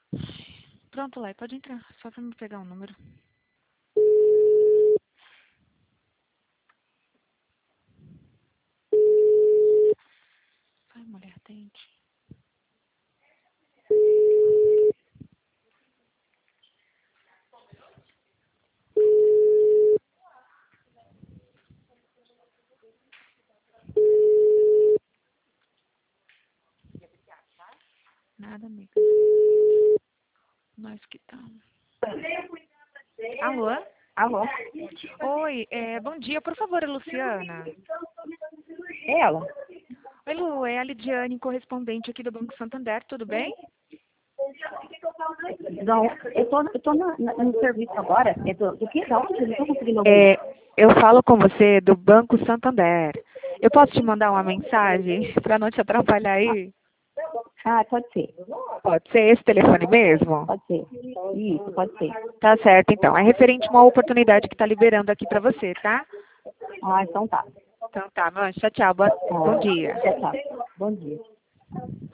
Pronto, Lai, pode entrar. Só pra me pegar o número. Ai, mulher, atende. Nada, amiga. Nós que estamos. Alô? Alô? Oi, bom dia. Por favor, é Luciana. É ela? Oi, Lu, é a Lidiane, correspondente aqui do Banco Santander, tudo bem? Não, eu tô no serviço agora. Do que? Da onde? Eu não tô conseguindo ouvir. Eu falo com você do Banco Santander. Eu posso te mandar uma mensagem para não te atrapalhar aí? Ah, pode ser. Pode ser esse telefone mesmo? Pode ser. Isso, pode ser. Tá certo, então. É referente a uma oportunidade que está liberando aqui para você, tá? Ah, então tá. Então tá, Mancha. Tchau, tchau. Bom dia. Tchau, tchau. Bom dia.